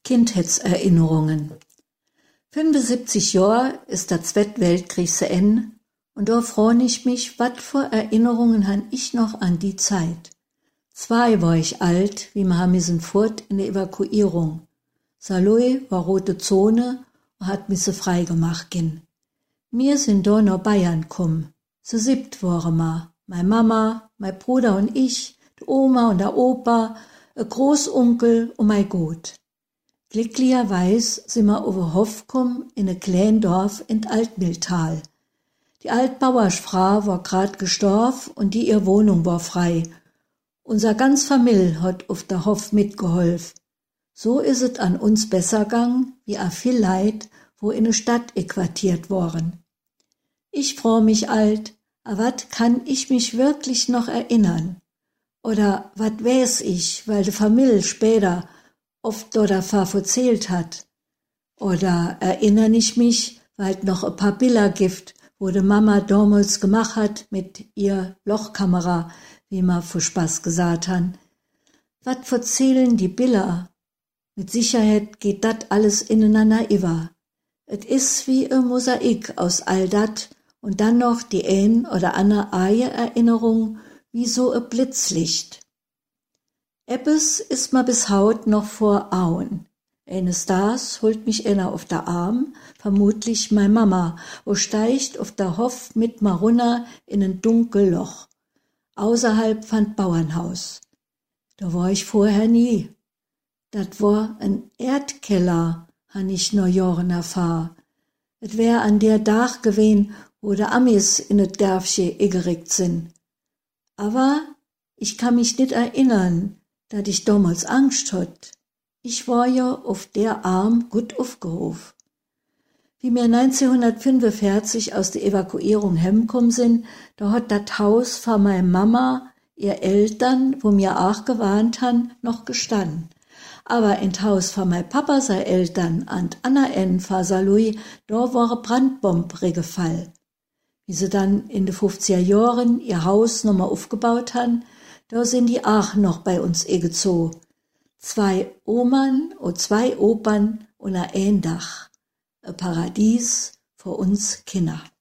Kindheitserinnerungen. 75 Jahre ist der Zweite Weltkrieg zu Ende und da frage ich mich, was für Erinnerungen han ich noch an die Zeit. 2 war ich alt, wie wir müssen fort in der Evakuierung. Saarlouis war rote Zone und hat mich so frei gemacht gin. Wir sind da nach Bayern gekommen. Zu 7 waren wir. Meine Mama, mein Bruder und ich, die Oma und der Opa, ein Großonkel und mein Gut. Glücklicherweise sind wir auf den Hof gekommen in ein kleines Dorf in Altmühltal. Die Altbauersfrau war grad gestorben und ihre Wohnung war frei. Unser ganz Familie hat auf der Hof mitgeholfen. So ist es an uns besser gegangen, wie a viel Leid, wo in der Stadt quartiert waren. Ich freu mich alt, a wat kann ich mich wirklich noch erinnern? Oder wat weiß ich, weil die Familie später oft davon erzählt hat? Oder erinnere ich mich, weil noch ein paar Bilder gibt, wo die Mama damals gemacht hat mit ihr Lochkamera, wie man für Spaß gesagt han. Wat erzählen die Bilder? Mit Sicherheit geht dat alles ineinander über. Et is wie ein Mosaik aus all dat und dann noch die ein oder andere Erinnerung wie so ein Blitzlicht. Eppes ist ma bis haut noch vor Auen. Eines Tages holt mich einer auf der Arm, vermutlich meine Mama, wo steigt auf der Hof mit ma runter in ein dunkel Loch. Außerhalb von Bauernhaus. Da war ich vorher nie. Dat war ein Erdkeller, han ich noch Jahren erfahr. Et wär an der Dach gewesen, wo de Amis in et Dörfche gerickt sind. Aber ich kann mich nicht erinnern, dat ich damals Angst hat. Ich war ja auf der Arm gut aufgehoben. Wie wir 1945 aus der Evakuierung hemkommen sind, da hat dat Haus von meiner Mama, ihr Eltern, wo mir auch gewarnt han, noch gestanden. Aber in Haus von mein Papa, sei Eltern, an Anna N. von Saarlouis, da war eine Brandbombe gefallen. Wie sie dann in den 50er Jahren ihr Haus nochmal aufgebaut han, da sind die auch noch bei uns gezogen. 2 Omern und 2 Opern und ein Dach. Ein Paradies für uns Kinder.